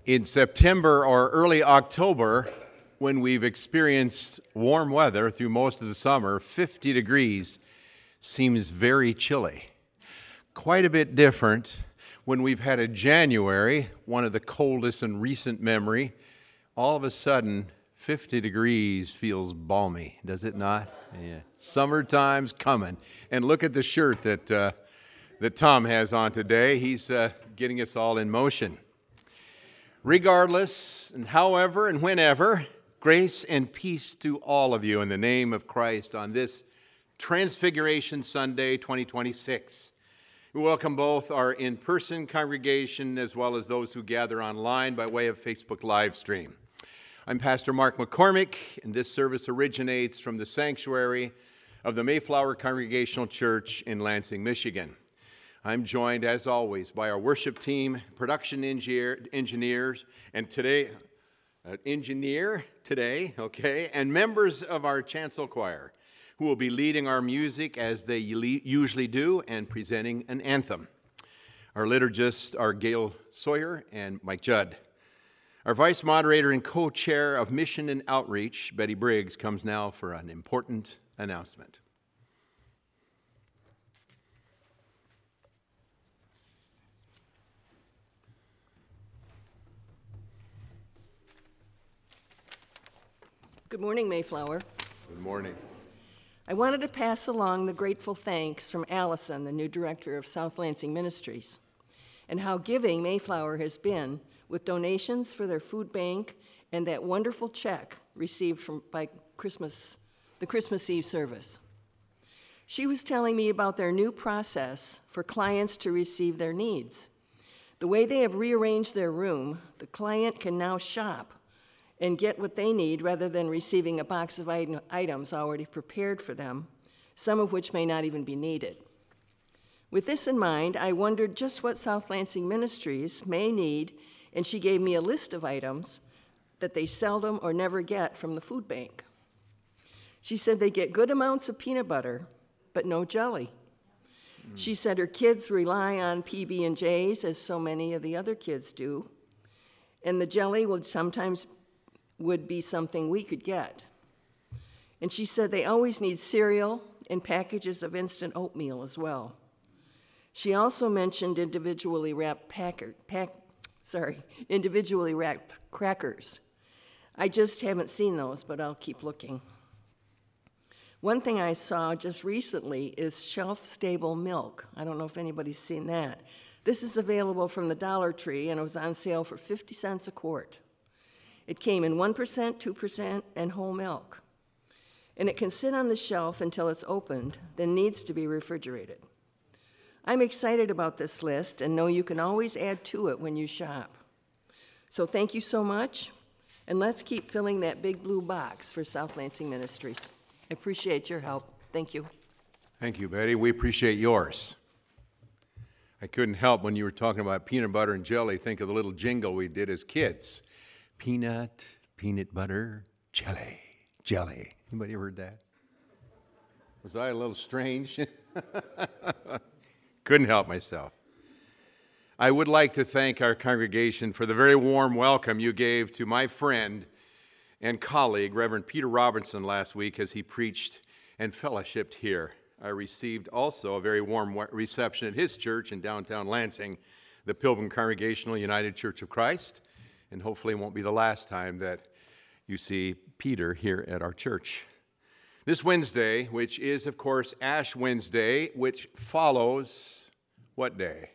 In September or early October, when we've experienced warm weather through most of the summer, 50 degrees seems very chilly. Quite a bit different when we've had a January, one of the coldest in recent memory. All of a sudden, 50 degrees feels balmy, does it not? Yeah. Summertime's coming. And look at the shirt that Tom has on today. He's getting us all in motion. Regardless, and however, and whenever, grace and peace to all of you in the name of Christ on this Transfiguration Sunday 2026. We welcome both our in-person congregation as well as those who gather online by way of Facebook live stream. I'm Pastor Mark McCormick, and this service originates from the sanctuary of the Mayflower Congregational Church in Lansing, Michigan. I'm joined, as always, by our worship team, production engineers, and engineer today, and members of our chancel choir, who will be leading our music as they usually do and presenting an anthem. Our liturgists are Gail Sawyer and Mike Judd. Our vice moderator and co-chair of Mission and Outreach, Betty Briggs, comes now for an important announcement. Good morning, Mayflower. Good morning. I wanted to pass along the grateful thanks from Allison, the new director of South Lansing Ministries, and how giving Mayflower has been with donations for their food bank and that wonderful check received by the Christmas Eve service. She was telling me about their new process for clients to receive their needs. The way they have rearranged their room, the client can now shop and get what they need rather than receiving a box of items already prepared for them, some of which may not even be needed. With this in mind, I wondered just what South Lansing Ministries may need, and she gave me a list of items that they seldom or never get from the food bank. She said they get good amounts of peanut butter, but no jelly. She said her kids rely on PB&Js, as so many of the other kids do, and the jelly would be something we could get. And she said they always need cereal and packages of instant oatmeal as well. She also mentioned individually wrapped crackers. I just haven't seen those, but I'll keep looking. One thing I saw just recently is shelf-stable milk. I don't know if anybody's seen that. This is available from the Dollar Tree, and it was on sale for 50 cents a quart. It came in 1%, 2%, and whole milk. And it can sit on the shelf until it's opened, then needs to be refrigerated. I'm excited about this list and know you can always add to it when you shop. So thank you so much, and let's keep filling that big blue box for South Lansing Ministries. I appreciate your help. Thank you. Thank you, Betty. We appreciate yours. I couldn't help when you were talking about peanut butter and jelly, think of the little jingle we did as kids. Peanut butter, jelly. Anybody ever heard that? Was I a little strange? Couldn't help myself. I would like to thank our congregation for the very warm welcome you gave to my friend and colleague, Reverend Peter Robinson, last week as he preached and fellowshipped here. I received also a very warm reception at his church in downtown Lansing, the Pilgrim Congregational United Church of Christ. And hopefully it won't be the last time that you see Peter here at our church. This Wednesday, which is, of course, Ash Wednesday, which follows what day?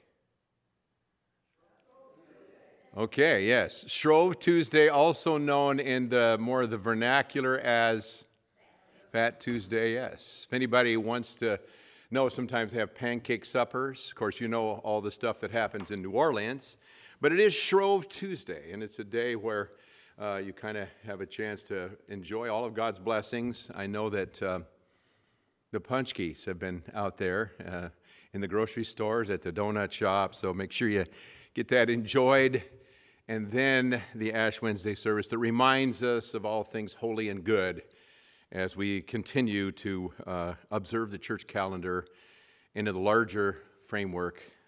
Okay, yes. Shrove Tuesday, also known in the more of the vernacular as Fat Tuesday, yes. If anybody wants to know, sometimes they have pancake suppers. Of course, you know all the stuff that happens in New Orleans. But it is Shrove Tuesday, and it's a day where you kind of have a chance to enjoy all of God's blessings. I know that the punchkis have been out there in the grocery stores, at the donut shop, so make sure you get that enjoyed. And then the Ash Wednesday service that reminds us of all things holy and good as we continue to observe the church calendar into the larger framework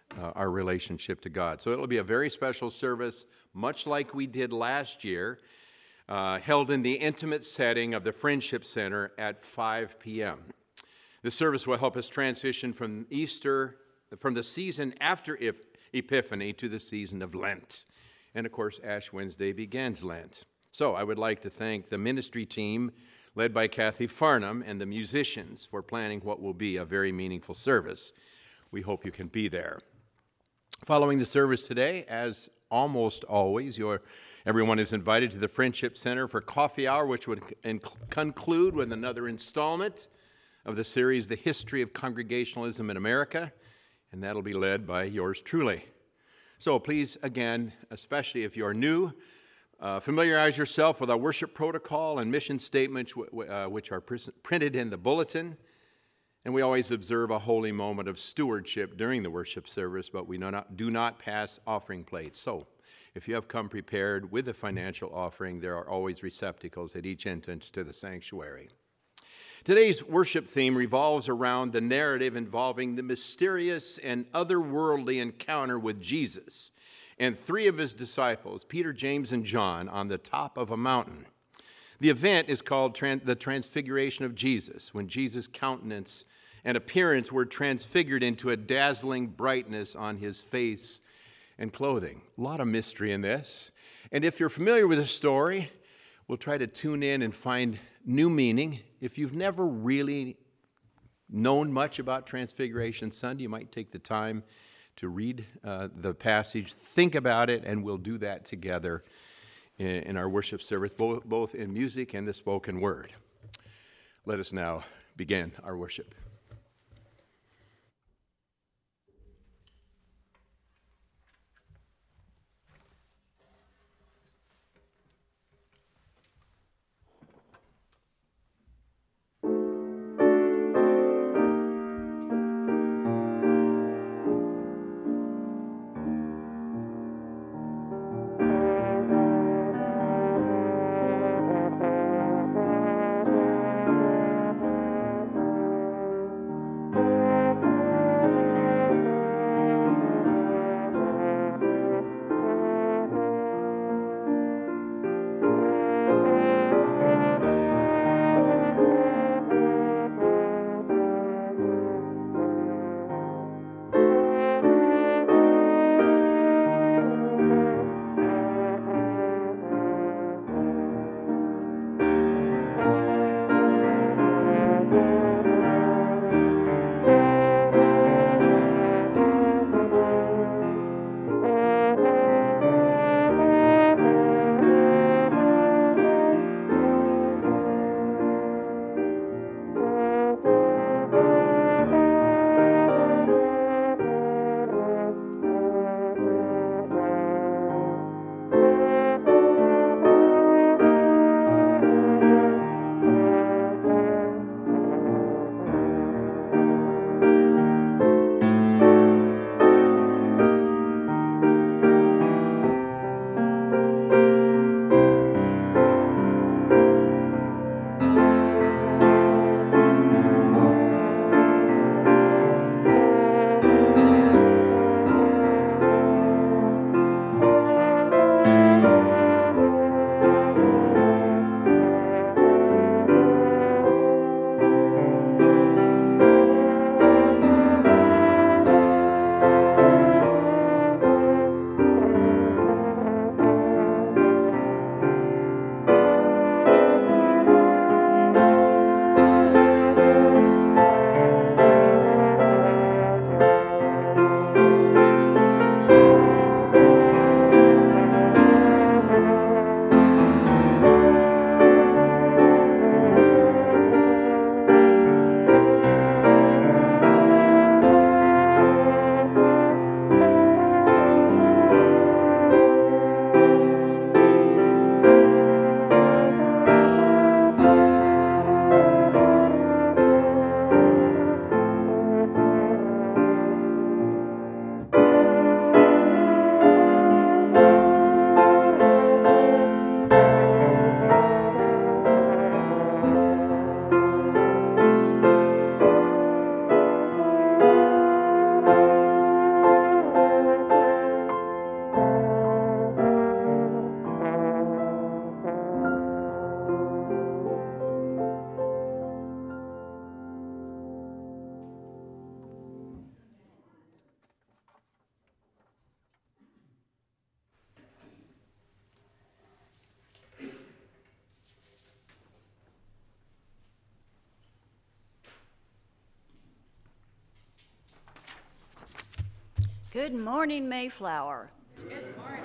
our relationship to God. So it'll be a very special service, much like we did last year, held in the intimate setting of the Friendship Center at 5 p.m. The service will help us transition from the season after Epiphany to the season of Lent. And of course, Ash Wednesday begins Lent. So I would like to thank the ministry team led by Kathy Farnham and the musicians for planning what will be a very meaningful service. We hope you can be there. Following the service today, as almost always, everyone is invited to the Friendship Center for coffee hour, which would conclude with another installment of the series, The History of Congregationalism in America, and that'll be led by yours truly. So please, again, especially if you're new, familiarize yourself with our worship protocol and mission statements, which are printed in the bulletin. And we always observe a holy moment of stewardship during the worship service, but we do not pass offering plates. So if you have come prepared with a financial offering, there are always receptacles at each entrance to the sanctuary. Today's worship theme revolves around the narrative involving the mysterious and otherworldly encounter with Jesus and three of his disciples, Peter, James, and John, on the top of a mountain. The event is called the Transfiguration of Jesus, when Jesus' countenance and appearance were transfigured into a dazzling brightness on his face and clothing. A lot of mystery in this. And if you're familiar with the story, we'll try to tune in and find new meaning. If you've never really known much about Transfiguration Sunday, you might take the time to read the passage, think about it, and we'll do that together in our worship service, both in music and the spoken word. Let us now begin our worship. Good morning, Mayflower. Good morning.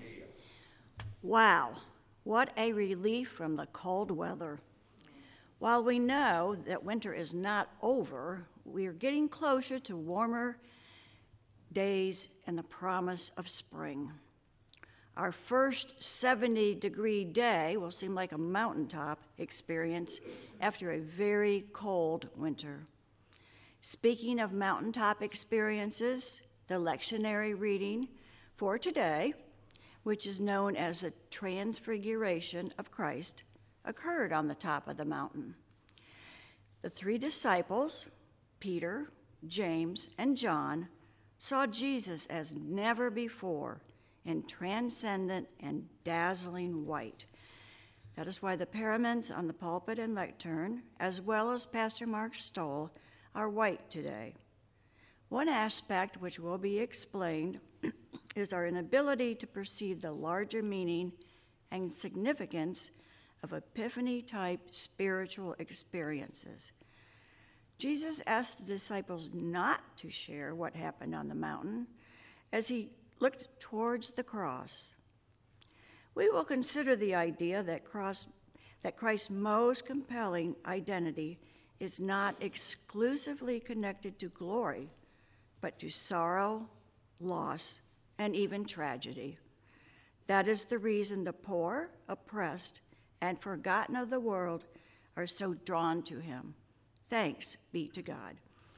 Wow, what a relief from the cold weather. While we know that winter is not over, we are getting closer to warmer days and the promise of spring. Our first 70-degree day will seem like a mountaintop experience after a very cold winter. Speaking of mountaintop experiences, the lectionary reading for today, which is known as the Transfiguration of Christ, occurred on the top of the mountain. The three disciples, Peter, James, and John, saw Jesus as never before in transcendent and dazzling white. That is why the paraments on the pulpit and lectern, as well as Pastor Mark Stoll, are white today. One aspect which will be explained is our inability to perceive the larger meaning and significance of epiphany-type spiritual experiences. Jesus asked the disciples not to share what happened on the mountain as he looked towards the cross. We will consider the idea that Christ's most compelling identity is not exclusively connected to glory, but to sorrow, loss, and even tragedy. That is the reason the poor, oppressed, and forgotten of the world are so drawn to him. Thanks be to God.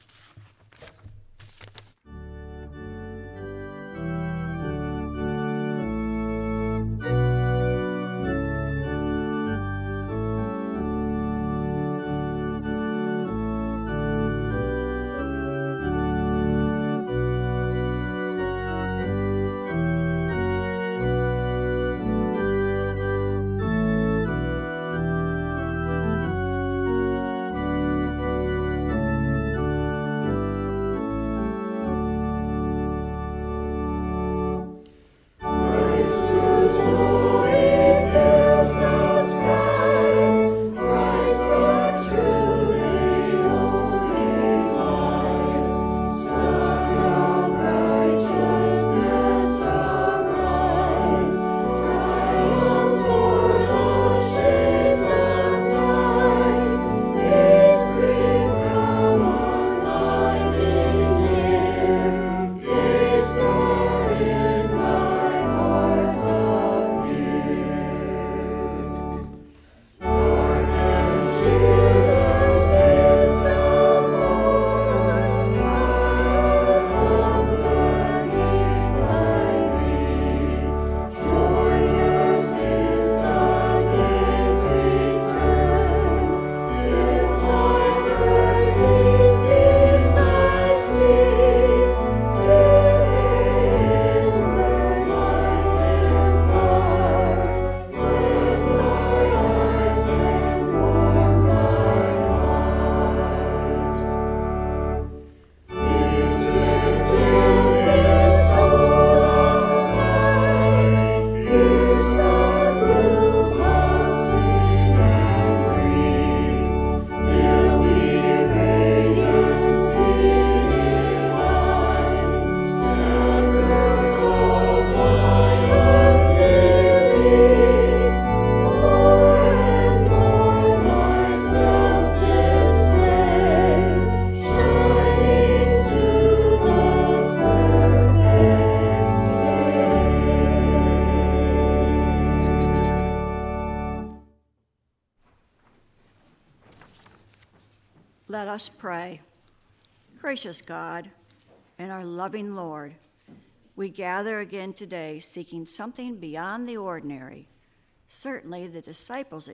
Let us pray. Gracious God and our loving Lord, we gather again today seeking something beyond the ordinary. Certainly the disciples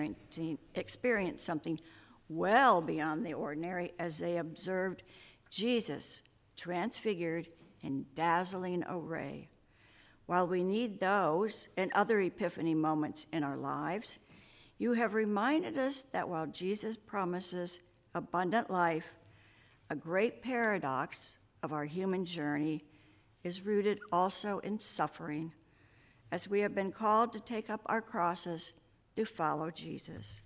experienced something well beyond the ordinary as they observed Jesus transfigured in dazzling array. While we need those and other epiphany moments in our lives, you have reminded us that while Jesus promises abundant life, a great paradox of our human journey is rooted also in suffering, as we have been called to take up our crosses to follow Jesus.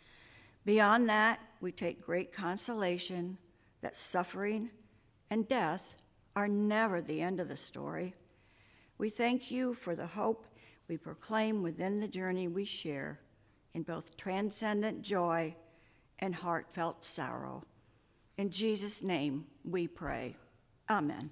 Beyond that, we take great consolation that suffering and death are never the end of the story. We thank you for the hope we proclaim within the journey we share in both transcendent joy and heartfelt sorrow. In Jesus' name we pray. Amen.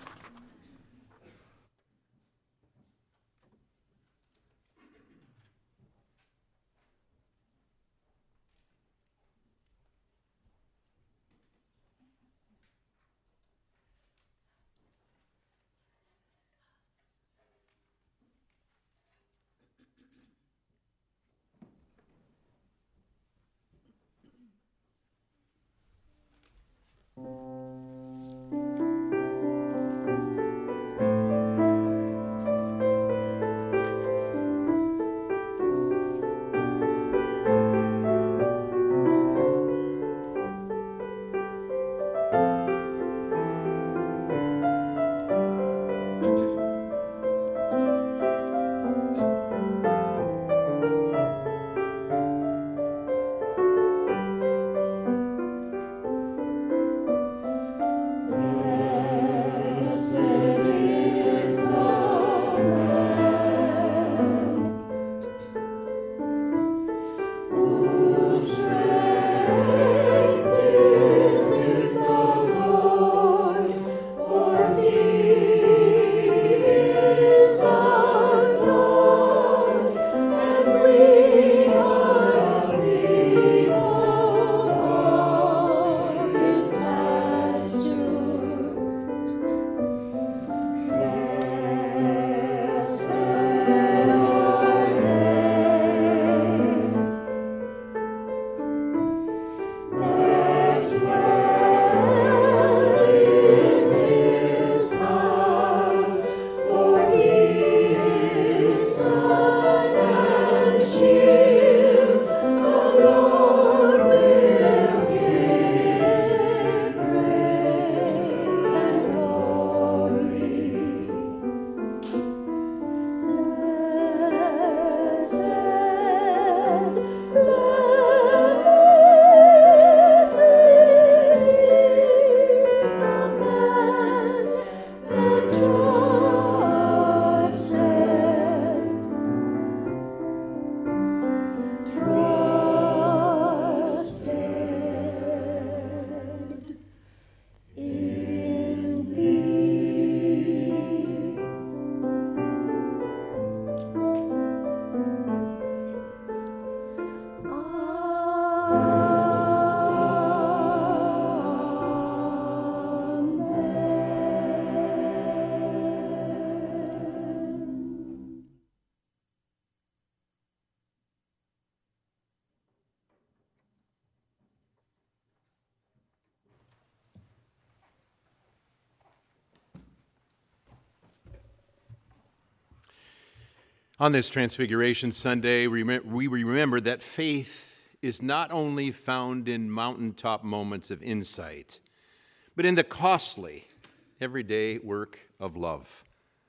On this Transfiguration Sunday, we remember that faith is not only found in mountaintop moments of insight, but in the costly, everyday work of love,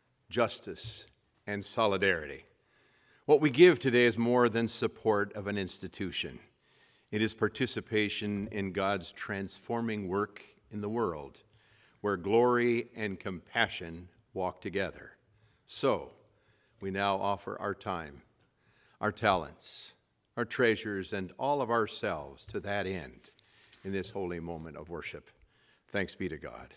justice, and solidarity. What we give today is more than support of an institution. It is participation in God's transforming work in the world, where glory and compassion walk together. So, we now offer our time, our talents, our treasures, and all of ourselves to that end in this holy moment of worship. Thanks be to God.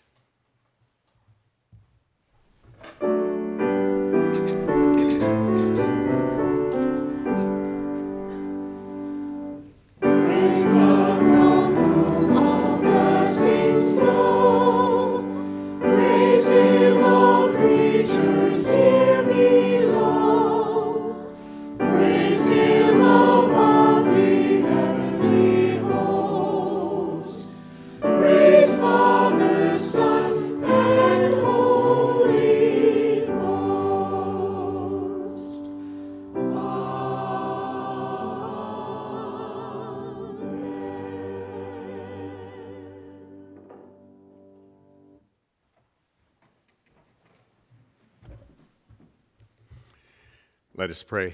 Let us pray.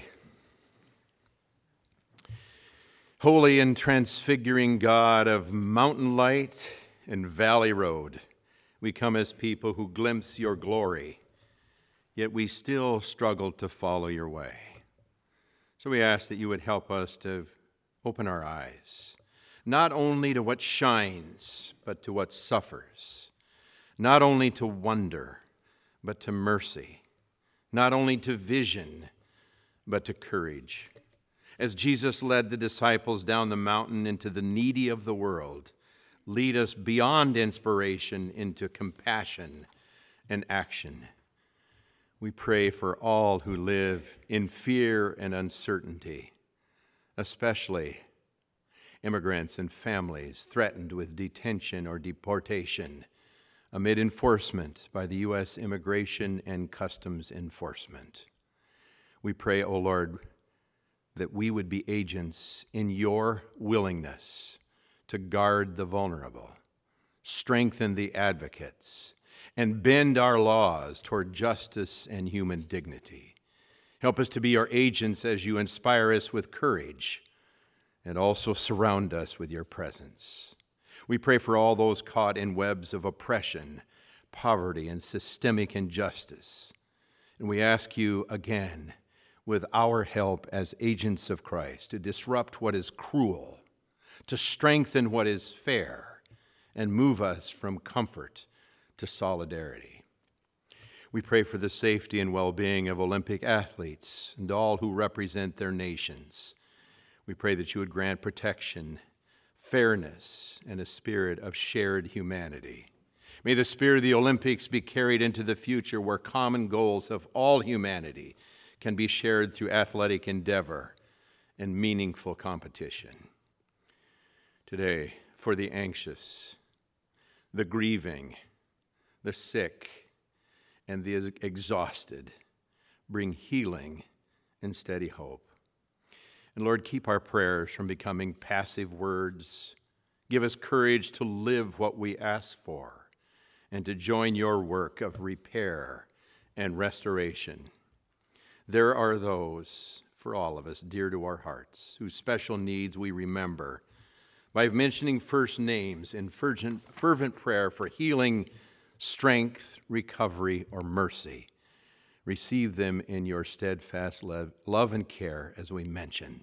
Holy and transfiguring God of mountain light and valley road, We come as people who glimpse your glory, yet we still struggle to follow your way. So we ask that you would help us to open our eyes, not only to what shines, but to what suffers, not only to wonder, but to mercy, not only to vision, but to courage. As Jesus led the disciples down the mountain into the needy of the world, lead us beyond inspiration into compassion and action. We pray for all who live in fear and uncertainty, especially immigrants and families threatened with detention or deportation amid enforcement by the U.S. Immigration and Customs Enforcement. We pray, O Lord, that we would be agents in your willingness to guard the vulnerable, strengthen the advocates, and bend our laws toward justice and human dignity. Help us to be your agents as you inspire us with courage and also surround us with your presence. We pray for all those caught in webs of oppression, poverty, and systemic injustice. And we ask you again, with our help as agents of Christ, to disrupt what is cruel, to strengthen what is fair, and move us from comfort to solidarity. We pray for the safety and well-being of Olympic athletes and all who represent their nations. We pray that you would grant protection, fairness, and a spirit of shared humanity. May the spirit of the Olympics be carried into the future where common goals of all humanity can be shared through athletic endeavor and meaningful competition. Today, for the anxious, the grieving, the sick, and the exhausted, bring healing and steady hope. And Lord, keep our prayers from becoming passive words. Give us courage to live what we ask for and to join your work of repair and restoration. There are those, for all of us, dear to our hearts, whose special needs we remember by mentioning first names in fervent prayer for healing, strength, recovery, or mercy. Receive them in your steadfast love and care as we mention.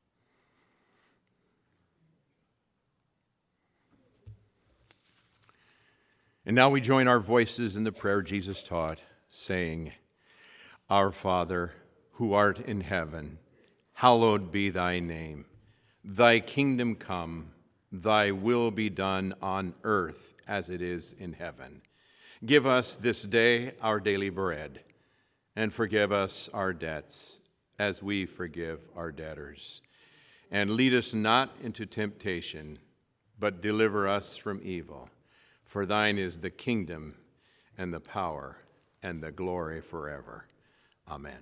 And now we join our voices in the prayer Jesus taught, saying, Our Father, who art in heaven, hallowed be thy name. Thy kingdom come, thy will be done on earth as it is in heaven. Give us this day our daily bread, and forgive us our debts as we forgive our debtors. And lead us not into temptation, but deliver us from evil. For thine is the kingdom and the power and the glory forever. Amen.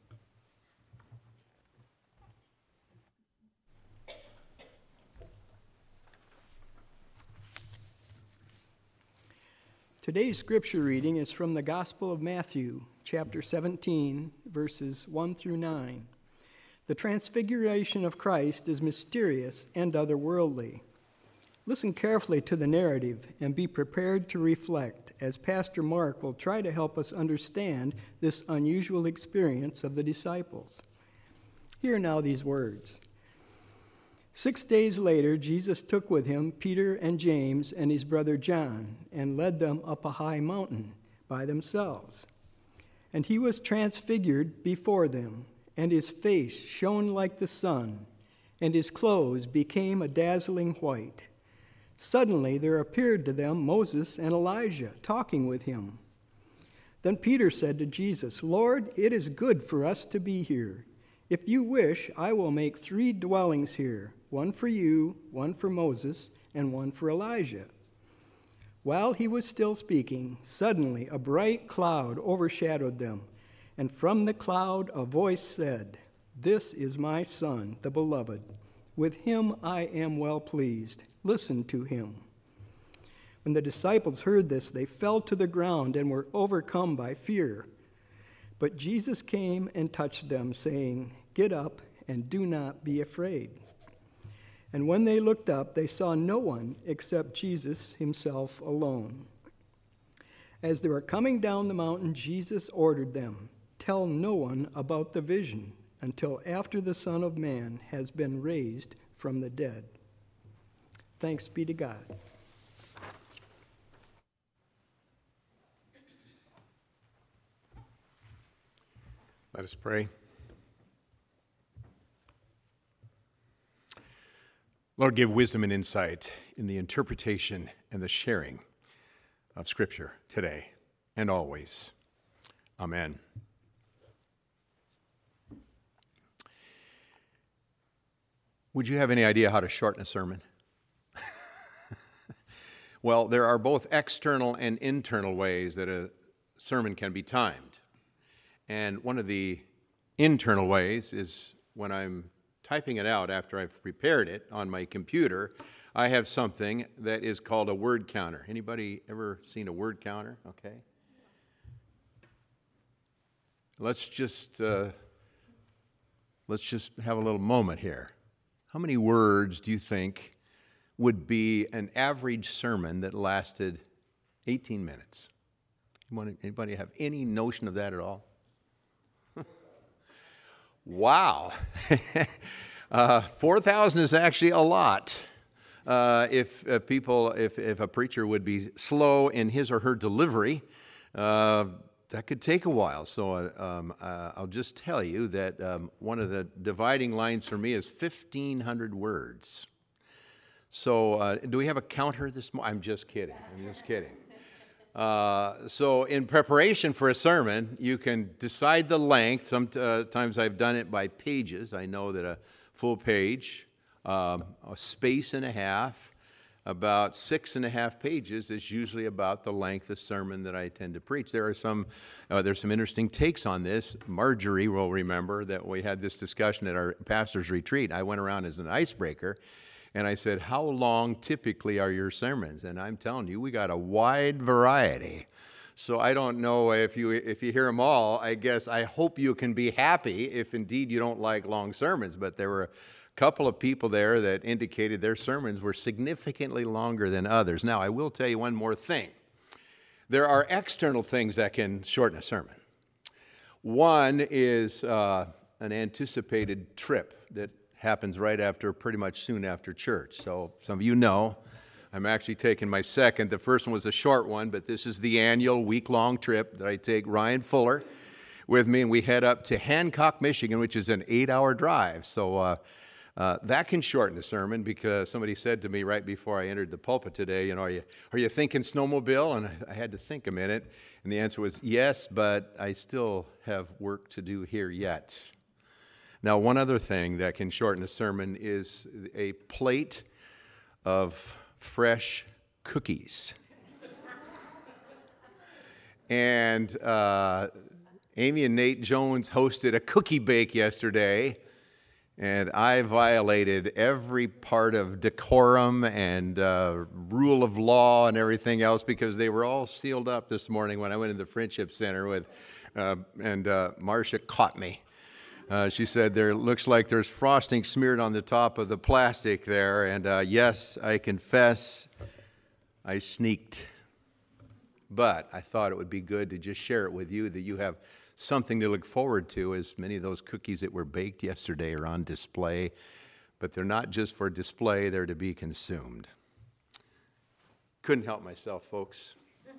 Today's scripture reading is from the Gospel of Matthew, chapter 17, verses 1 through 9. The transfiguration of Christ is mysterious and otherworldly. Listen carefully to the narrative and be prepared to reflect, as Pastor Mark will try to help us understand this unusual experience of the disciples. Hear now these words. 6 days later, Jesus took with him Peter and James and his brother John and led them up a high mountain by themselves. And he was transfigured before them, and his face shone like the sun, and his clothes became a dazzling white. Suddenly there appeared to them Moses and Elijah talking with him. Then Peter said to Jesus, Lord, it is good for us to be here. If you wish, I will make 3 dwellings here, one for you, one for Moses, and one for Elijah. While he was still speaking, suddenly a bright cloud overshadowed them, and from the cloud a voice said, This is my Son, the Beloved. With him I am well pleased. Listen to him. When the disciples heard this, they fell to the ground and were overcome by fear. But Jesus came and touched them, saying, Get up and do not be afraid. And when they looked up, they saw no one except Jesus himself alone. As they were coming down the mountain, Jesus ordered them, "Tell no one about the vision until after the Son of Man has been raised from the dead." Thanks be to God. Let us pray. Lord, give wisdom and insight in the interpretation and the sharing of Scripture today and always. Amen. Would you have any idea how to shorten a sermon? Well, there are both external and internal ways that a sermon can be timed. And one of the internal ways is when I'm typing it out after I've prepared it on my computer, I have something that is called a word counter. Anybody ever seen a word counter? Okay. Let's just have a little moment here. How many words do you think would be an average sermon that lasted 18 minutes? Anybody have any notion of that at all? Wow. 4,000 is actually a lot. If a preacher would be slow in his or her delivery, that could take a while. So I'll just tell you that one of the dividing lines for me is 1,500 words. So do we have a counter this morning? I'm just kidding. So in preparation for a sermon, you can decide the length. Sometimes I've done it by pages. I know that a full page, a space and a half, about 6.5 pages is usually about the length of sermon that I tend to preach. There's some interesting takes on this. Marjorie will remember that we had this discussion at our pastor's retreat. I went around as an icebreaker, and I said, "How long typically are your sermons?" And I'm telling you, we got a wide variety. So I don't know if you hear them all. I hope you can be happy if indeed you don't like long sermons. But there were a couple of people there that indicated their sermons were significantly longer than others. Now, I will tell you one more thing. There are external things that can shorten a sermon. One is an anticipated trip that happens pretty much soon after church. So some of you know, I'm actually taking my second. The first one was a short one, but this is the annual week-long trip that I take Ryan Fuller with me, and we head up to Hancock, Michigan, which is an 8-hour drive. So that can shorten the sermon, because somebody said to me right before I entered the pulpit today, are you thinking snowmobile? And I had to think a minute, and the answer was yes, but I still have work to do here yet. Now, one other thing that can shorten a sermon is a plate of fresh cookies. And Amy and Nate Jones hosted a cookie bake yesterday, and I violated every part of decorum and rule of law and everything else, because they were all sealed up this morning when I went in the Friendship Center and Marcia caught me. She said, "There looks like there's frosting smeared on the top of the plastic there." And yes, I confess, I sneaked. But I thought it would be good to just share it with you, that you have something to look forward to, as many of those cookies that were baked yesterday are on display. But they're not just for display, they're to be consumed. Couldn't help myself, folks.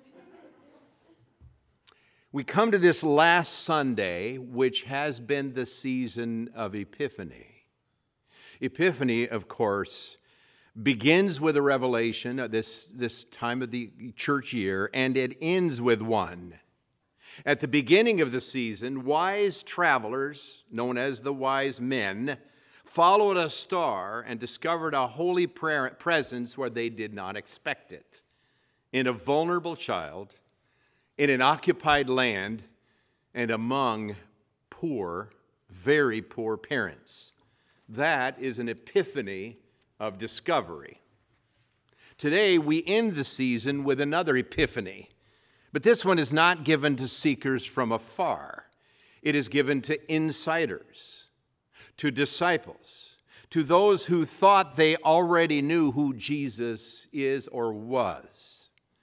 We come to this last Sunday, which has been the season of Epiphany. Epiphany, of course, begins with a revelation at this time of the church year, and it ends with one. At the beginning of the season, wise travelers, known as the wise men, followed a star and discovered a holy presence where they did not expect it, in a vulnerable child, in an occupied land, and among poor, very poor parents. That is an epiphany of discovery. Today, we end the season with another epiphany, but this one is not given to seekers from afar. It is given to insiders, to disciples, to those who thought they already knew who Jesus is or was.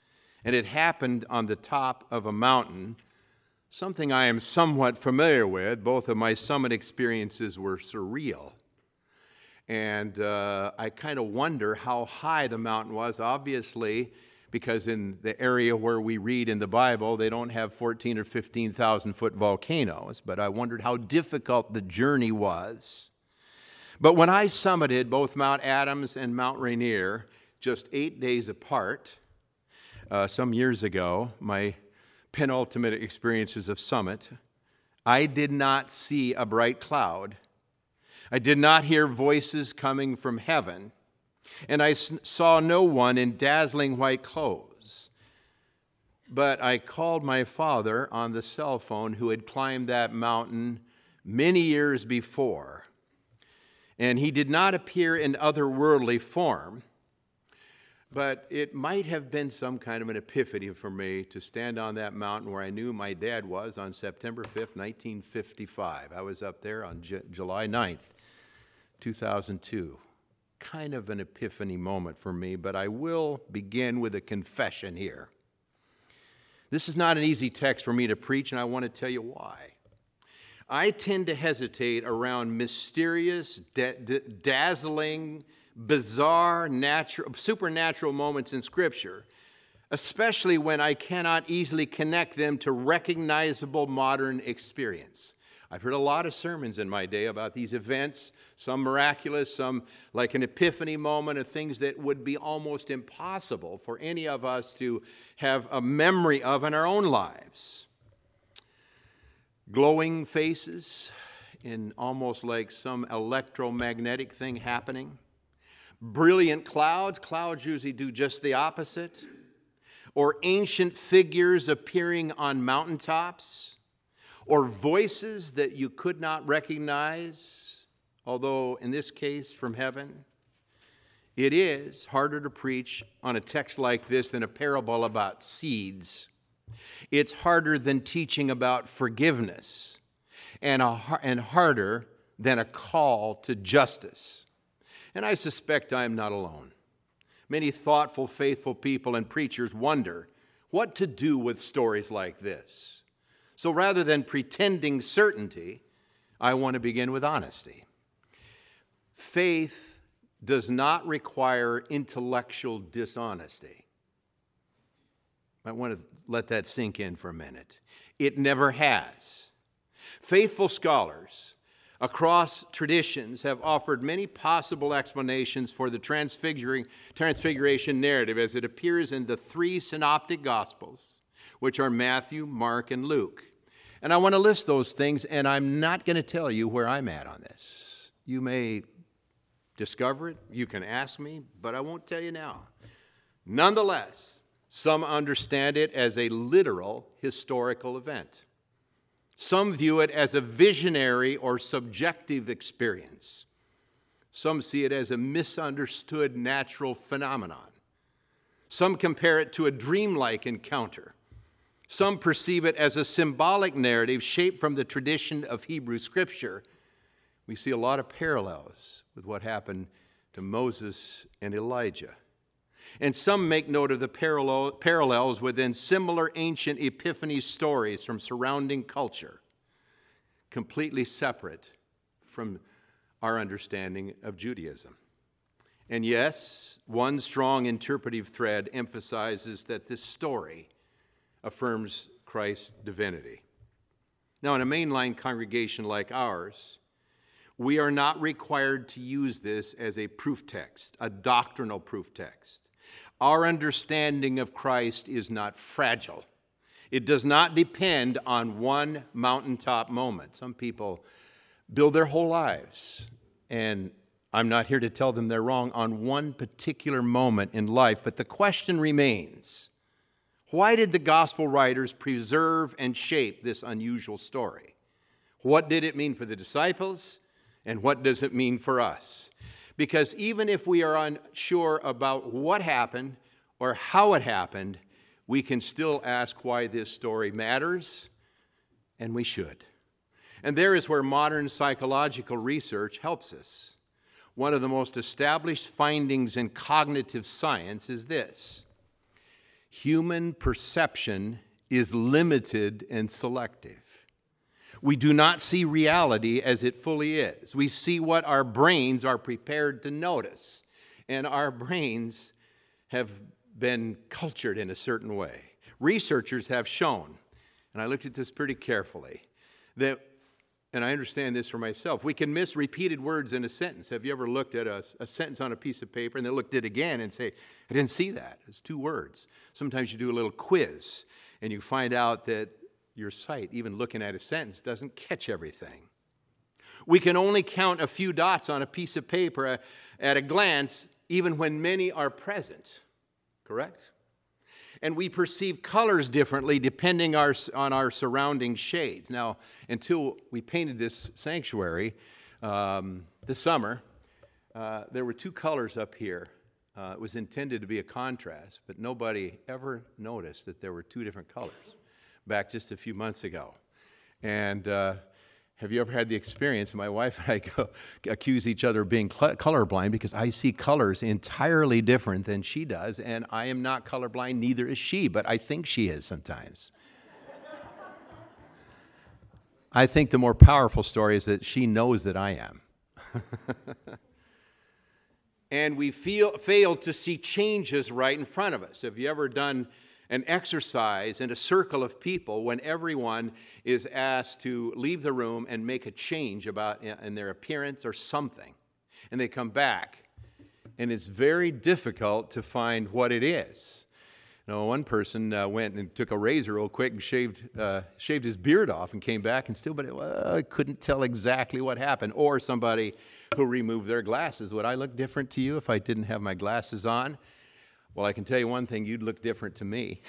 and it happened on the top of a mountain, something I am somewhat familiar with. Both of my summit experiences were surreal. And I kind of wonder how high the mountain was, obviously, because in the area where we read in the Bible, they don't have 14 or 15,000 foot volcanoes, but I wondered how difficult the journey was. But when I summited both Mount Adams and Mount Rainier, just 8 days apart, some years ago, my penultimate experiences of summit, I did not see a bright cloud. I did not hear voices coming from heaven, and I saw no one in dazzling white clothes. But I called my father on the cell phone, who had climbed that mountain many years before, and he did not appear in otherworldly form, but it might have been some kind of an epiphany for me to stand on that mountain where I knew my dad was on September 5th, 1955. I was up there on July 9th. 2002. Kind of an epiphany moment for me, but I will begin with a confession here. This is not an easy text for me to preach, and I want to tell you why. I tend to hesitate around mysterious, dazzling, bizarre, supernatural moments in Scripture, especially when I cannot easily connect them to recognizable modern experience. I've heard a lot of sermons in my day about these events, some miraculous, some like an epiphany moment of things that would be almost impossible for any of us to have a memory of in our own lives. Glowing faces in almost like some electromagnetic thing happening. Brilliant clouds. Clouds usually do just the opposite. Or ancient figures appearing on mountaintops. Or voices that you could not recognize, although in this case from heaven. It is harder to preach on a text like this than a parable about seeds. It's harder than teaching about forgiveness, and harder than a call to justice. And I suspect I'm not alone. Many thoughtful, faithful people and preachers wonder what to do with stories like this. So rather than pretending certainty, I want to begin with honesty. Faith does not require intellectual dishonesty. I want to let that sink in for a minute. It never has. Faithful scholars across traditions have offered many possible explanations for the transfiguration narrative as it appears in the three synoptic gospels, which are Matthew, Mark, and Luke. And I want to list those things, and I'm not going to tell you where I'm at on this. You may discover it, you can ask me, but I won't tell you now. Nonetheless, some understand it as a literal historical event. Some view it as a visionary or subjective experience. Some see it as a misunderstood natural phenomenon. Some compare it to a dreamlike encounter. Some perceive it as a symbolic narrative shaped from the tradition of Hebrew Scripture. We see a lot of parallels with what happened to Moses and Elijah. And some make note of the parallels within similar ancient epiphany stories from surrounding culture, completely separate from our understanding of Judaism. And yes, one strong interpretive thread emphasizes that this story affirms Christ's divinity. Now, in a mainline congregation like ours, we are not required to use this as a proof text, a doctrinal proof text. Our understanding of Christ is not fragile. It does not depend on one mountaintop moment. Some people build their whole lives, and I'm not here to tell them they're wrong on one particular moment in life, but the question remains, why did the gospel writers preserve and shape this unusual story? What did it mean for the disciples, and what does it mean for us? Because even if we are unsure about what happened or how it happened, we can still ask why this story matters, and we should. And there is where modern psychological research helps us. One of the most established findings in cognitive science is this: Human perception is limited and selective. We do not see reality as it fully is. We see what our brains are prepared to notice. And our brains have been cultured in a certain way. Researchers have shown, and I looked at this pretty carefully, that, and I understand this for myself, we can miss repeated words in a sentence. Have you ever looked at a sentence on a piece of paper and then looked at it again and say, I didn't see that. It's 2 words. Sometimes you do a little quiz and you find out that your sight, even looking at a sentence, doesn't catch everything. We can only count a few dots on a piece of paper at a glance, even when many are present. Correct? And we perceive colors differently depending on our surrounding shades. Now, until we painted this sanctuary this summer, there were 2 colors up here. It was intended to be a contrast, but nobody ever noticed that there were 2 different colors back just a few months ago. And have you ever had the experience, my wife and I accuse each other of being colorblind because I see colors entirely different than she does, and I am not colorblind, neither is she, but I think she is sometimes. I think the more powerful story is that she knows that I am. And we fail to see changes right in front of us. Have you ever done an exercise in a circle of people when everyone is asked to leave the room and make a change in their appearance or something, and they come back, and it's very difficult to find what it is. You know, one person went and took a razor real quick and shaved his beard off and came back and still, but I couldn't tell exactly what happened. Or somebody who removed their glasses. Would I look different to you if I didn't have my glasses on? Well, I can tell you one thing, you'd look different to me.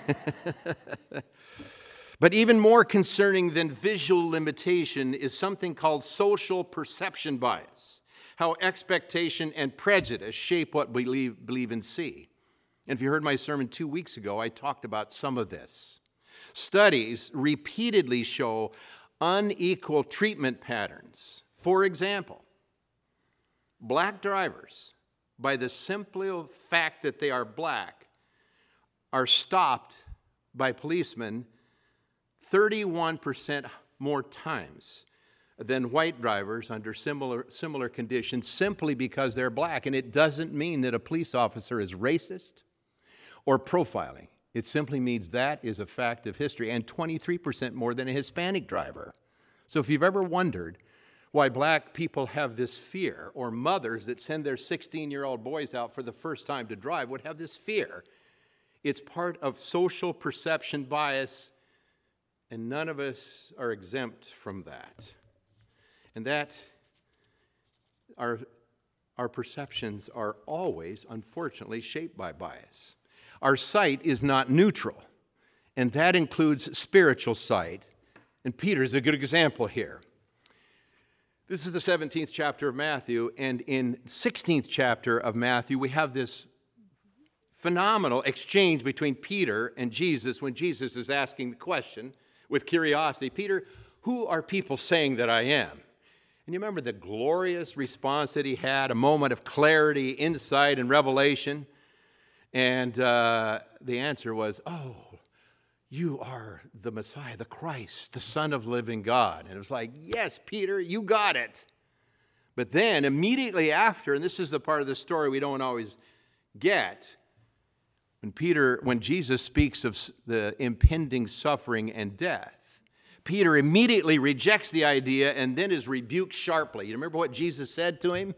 But even more concerning than visual limitation is something called social perception bias, how expectation and prejudice shape what we believe and see. And if you heard my sermon 2 weeks ago, I talked about some of this. Studies repeatedly show unequal treatment patterns. For example, black drivers, by the simple fact that they are black, are stopped by policemen 31% more times than white drivers under similar conditions simply because they're black. And it doesn't mean that a police officer is racist or profiling. It simply means that is a fact of history, and 23% more than a Hispanic driver. So if you've ever wondered why black people have this fear, or mothers that send their 16-year-old boys out for the first time to drive would have this fear, it's part of social perception bias, and none of us are exempt from that. And that our perceptions are always, unfortunately, shaped by bias. Our sight is not neutral, and that includes spiritual sight. And Peter's a good example here. This is the 17th chapter of Matthew, and in 16th chapter of Matthew, we have this phenomenal exchange between Peter and Jesus when Jesus is asking the question with curiosity, Peter, who are people saying that I am? And you remember the glorious response that he had, a moment of clarity, insight, and revelation. And the answer was, oh, you are the Messiah, the Christ, the Son of the living God. And it was like, yes, Peter, you got it. But then immediately after, and this is the part of the story we don't always get, when Jesus speaks of the impending suffering and death, Peter immediately rejects the idea and then is rebuked sharply. You remember what Jesus said to him?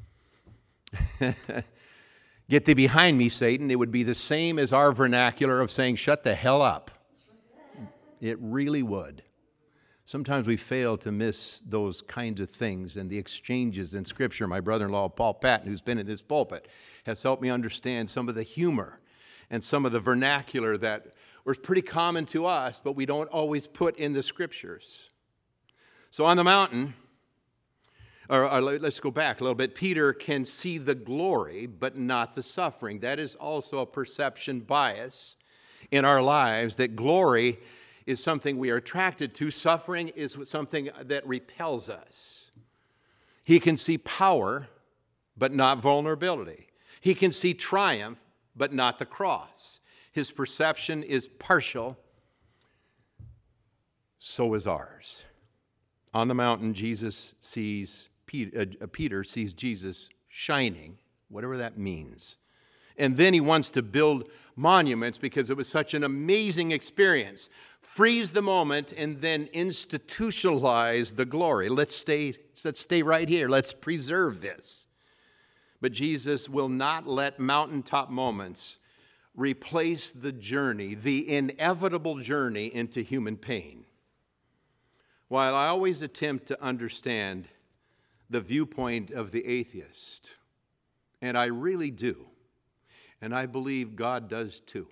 Get thee behind me, Satan. It would be the same as our vernacular of saying, shut the hell up. It really would. Sometimes we fail to miss those kinds of things and the exchanges in Scripture. My brother-in-law, Paul Patton, who's been in this pulpit, has helped me understand some of the humor and some of the vernacular that was pretty common to us, but we don't always put in the Scriptures. So on the mountain, or let's go back a little bit. Peter can see the glory, but not the suffering. That is also a perception bias in our lives, that glory is something we are attracted to. Suffering is something that repels us. He can see power, but not vulnerability. He can see triumph, but not the cross. His perception is partial. So is ours. On the mountain, Peter sees Jesus shining, whatever that means. And then he wants to build monuments because it was such an amazing experience. Freeze the moment and then institutionalize the glory. Let's stay right here. Let's preserve this. But Jesus will not let mountaintop moments replace the journey, the inevitable journey into human pain. While I always attempt to understand the viewpoint of the atheist, and I really do, and I believe God does too,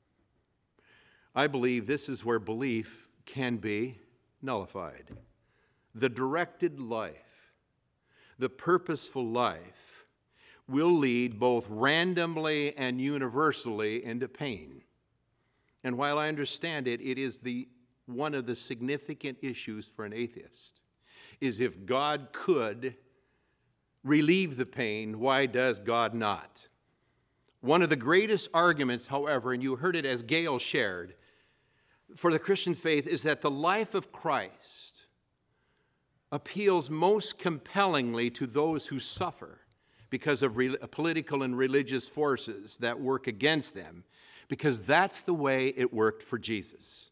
I believe this is where belief can be nullified. The directed life, the purposeful life, will lead both randomly and universally into pain. And while I understand it, it is one of the significant issues for an atheist, is if God could relieve the pain, why does God not? One of the greatest arguments, however, and you heard it as Gail shared, for the Christian faith is that the life of Christ appeals most compellingly to those who suffer because of political and religious forces that work against them, because that's the way it worked for Jesus.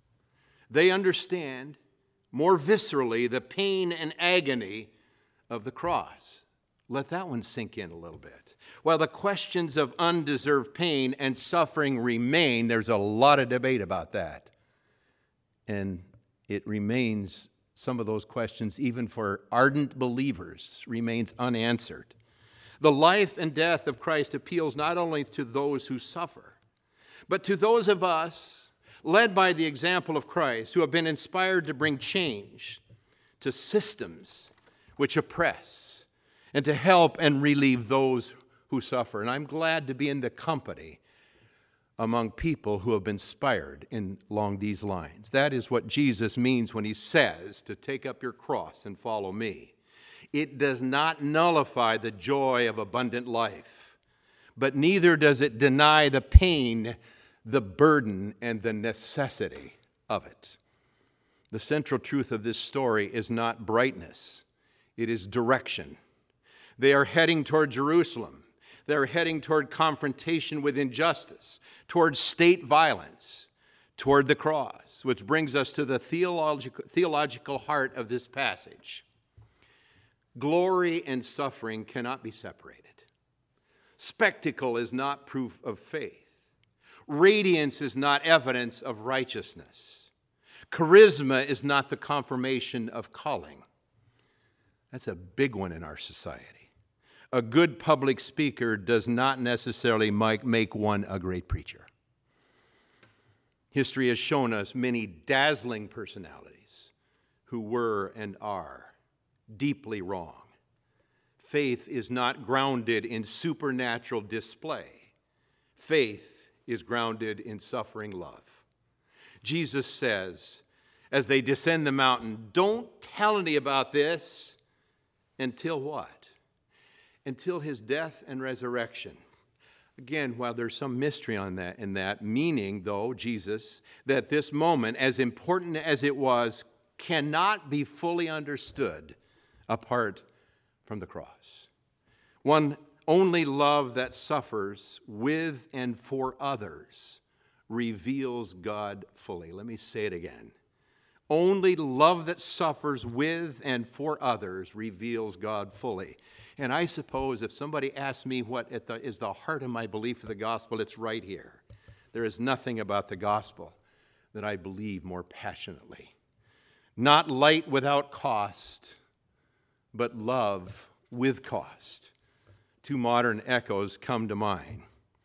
They understand more viscerally the pain and agony of the cross. Let that one sink in a little bit. While the questions of undeserved pain and suffering remain, there's a lot of debate about that. And it remains, some of those questions, even for ardent believers, remains unanswered. The life and death of Christ appeals not only to those who suffer, but to those of us led by the example of Christ, who have been inspired to bring change to systems which oppress and to help and relieve those who suffer. And I'm glad to be in the company among people who have been inspired along these lines. That is what Jesus means when he says to take up your cross and follow me. It does not nullify the joy of abundant life, but neither does it deny the pain, the burden, and the necessity of it. The central truth of this story is not brightness, it is direction. They are heading toward Jerusalem. They're heading toward confrontation with injustice, toward state violence, toward the cross, which brings us to the theological heart of this passage. Glory and suffering cannot be separated. Spectacle is not proof of faith. Radiance is not evidence of righteousness. Charisma is not the confirmation of calling. That's a big one in our society. A good public speaker does not necessarily make one a great preacher. History has shown us many dazzling personalities who were and are deeply wrong. Faith is not grounded in supernatural display. Faith is grounded in suffering love. Jesus says, as they descend the mountain, don't tell any about this until what? Until his death and resurrection. Again, while there's some mystery in that, meaning, though, Jesus, that this moment, as important as it was, cannot be fully understood apart from the cross. One only love that suffers with and for others reveals God fully. Let me say it again. Only love that suffers with and for others reveals God fully. And I suppose if somebody asks me what is the heart of my belief of the gospel, it's right here. There is nothing about the gospel that I believe more passionately. Not light without cost, but love with cost. Two modern echoes come to mind.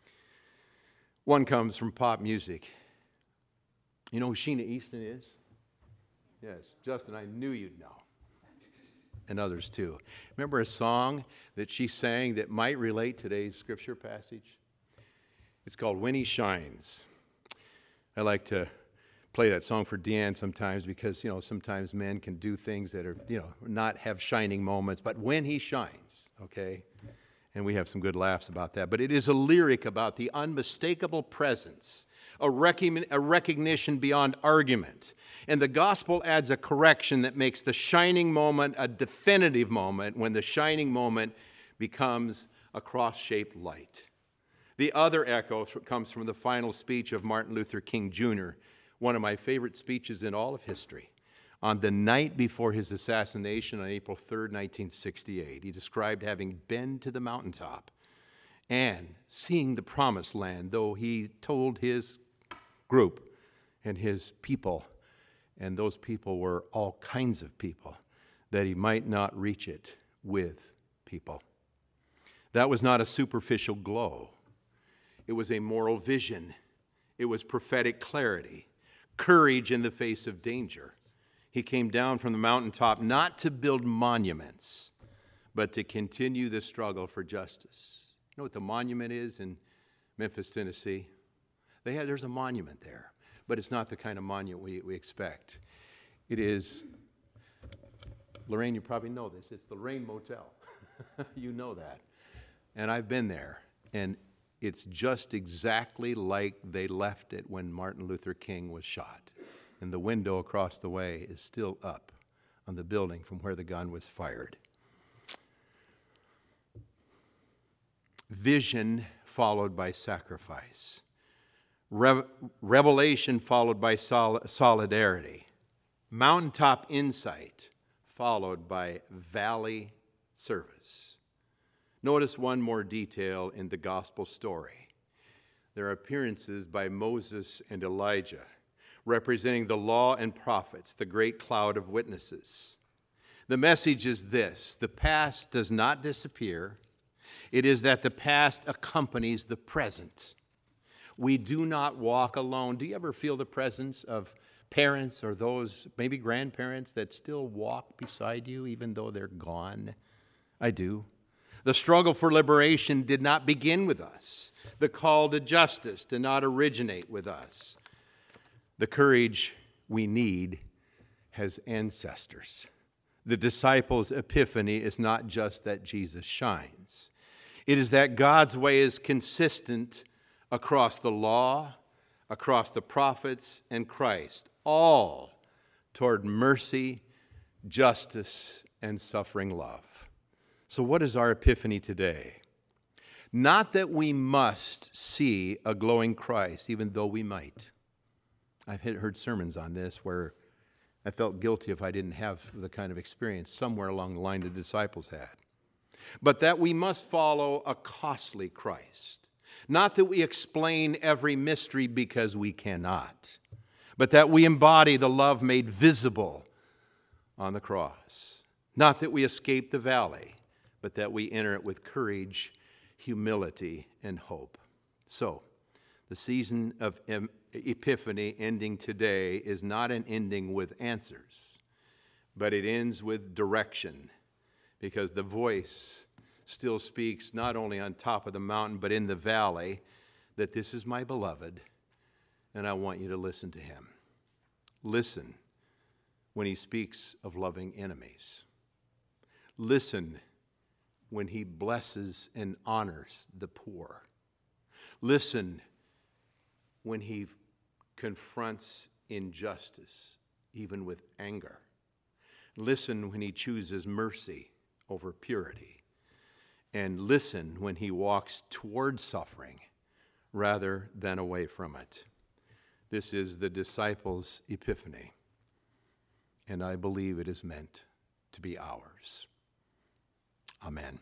One comes from pop music. You know who Sheena Easton is? Yes, Justin, I knew you'd know. And others too. Remember a song that she sang that might relate to today's scripture passage? It's called When He Shines. I like to play that song for Deanne sometimes because, sometimes men can do things that are, not have shining moments. But when he shines, okay? And we have some good laughs about that. But it is a lyric about the unmistakable presence, a recognition beyond argument. And the gospel adds a correction that makes the shining moment a definitive moment when the shining moment becomes a cross-shaped light. The other echo comes from the final speech of Martin Luther King Jr., one of my favorite speeches in all of history. On the night before his assassination on April 3rd, 1968, he described having been to the mountaintop and seeing the promised land, though he told his group and his people, and those people were all kinds of people, that he might not reach it with people. That was not a superficial glow. It was a moral vision. It was prophetic clarity, courage in the face of danger. He came down from the mountaintop not to build monuments, but to continue the struggle for justice. You know what the monument is in Memphis, Tennessee? There's a monument there, but it's not the kind of monument we expect. It is, Lorraine, you probably know this, it's the Lorraine Motel. You know that. And I've been there, and it's just exactly like they left it when Martin Luther King was shot. And the window across the way is still up on the building from where the gun was fired. Vision followed by sacrifice. Revelation followed by solidarity. Mountaintop insight followed by valley service. Notice one more detail in the gospel story. There are appearances by Moses and Elijah, representing the law and prophets, the great cloud of witnesses. The message is this: the past does not disappear. It is that the past accompanies the present. We do not walk alone. Do you ever feel the presence of parents or those, maybe grandparents, that still walk beside you even though they're gone? I do. The struggle for liberation did not begin with us. The call to justice did not originate with us. The courage we need has ancestors. The disciples' epiphany is not just that Jesus shines. It is that God's way is consistent across the law, across the prophets, and Christ, all toward mercy, justice, and suffering love. So what is our epiphany today? Not that we must see a glowing Christ, even though we might. I've heard sermons on this where I felt guilty if I didn't have the kind of experience somewhere along the line the disciples had. But that we must follow a costly Christ. Not that we explain every mystery because we cannot, but that we embody the love made visible on the cross. Not that we escape the valley, but that we enter it with courage, humility, and hope. So, the season of Epiphany ending today is not an ending with answers, but it ends with direction, because the voice still speaks not only on top of the mountain, but in the valley, that this is my beloved, and I want you to listen to him. Listen when he speaks of loving enemies. Listen when he blesses and honors the poor. Listen when he confronts injustice, even with anger. Listen when he chooses mercy over purity. And listen when he walks toward suffering rather than away from it. This is the disciples' epiphany, and I believe it is meant to be ours. Amen.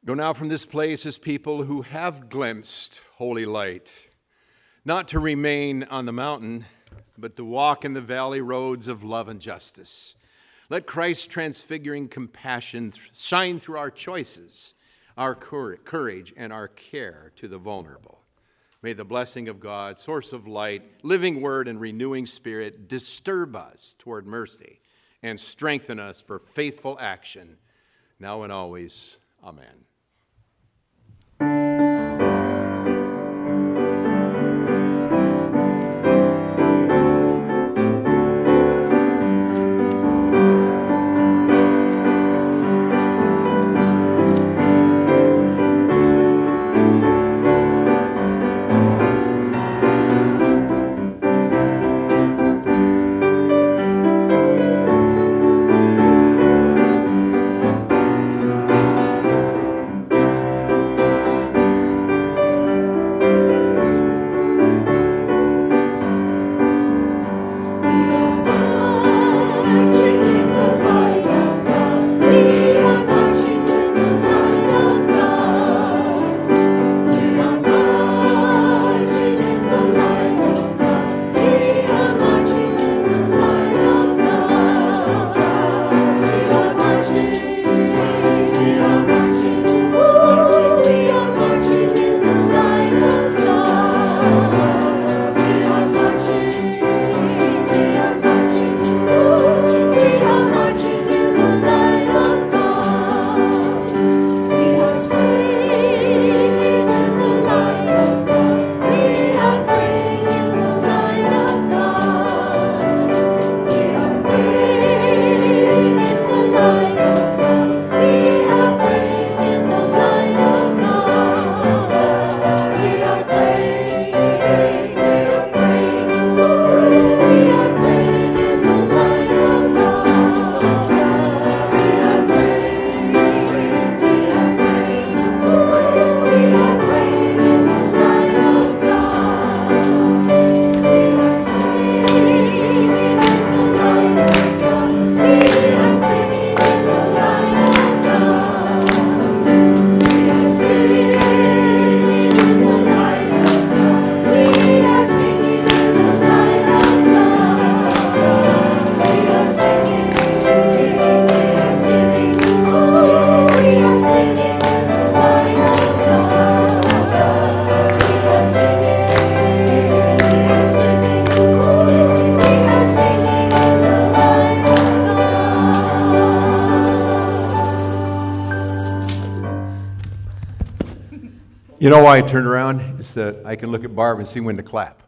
Go now from this place as people who have glimpsed holy light, not to remain on the mountain, but to walk in the valley roads of love and justice. Let Christ's transfiguring compassion shine through our choices, our courage, and our care to the vulnerable. May the blessing of God, source of light, living word, and renewing spirit disturb us toward mercy and strengthen us for faithful action, now and always. Amen. You know why I turned around? It's that I can look at Barb and see when to clap.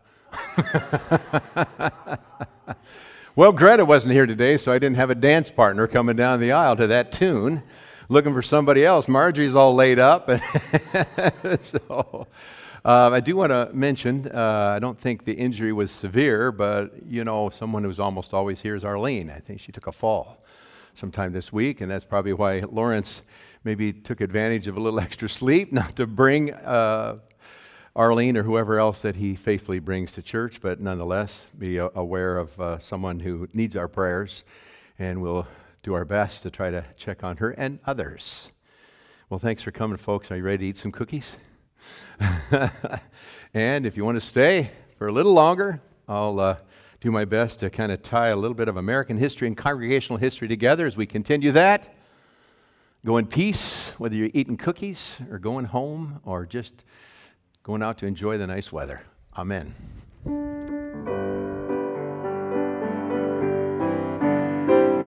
Well, Greta wasn't here today, so I didn't have a dance partner coming down the aisle to that tune, looking for somebody else. Marjorie's all laid up. So I do want to mention, I don't think the injury was severe, but, you know, someone who's almost always here is Arlene. I think she took a fall sometime this week, and that's probably why Lawrence maybe took advantage of a little extra sleep, not to bring Arlene or whoever else that he faithfully brings to church, but nonetheless be aware of someone who needs our prayers, and we'll do our best to try to check on her and others. Well, thanks for coming, folks. Are you ready to eat some cookies? And if you want to stay for a little longer, I'll do my best to kind of tie a little bit of American history and congregational history together as we continue that. Go in peace, whether you're eating cookies or going home or just going out to enjoy the nice weather. Amen.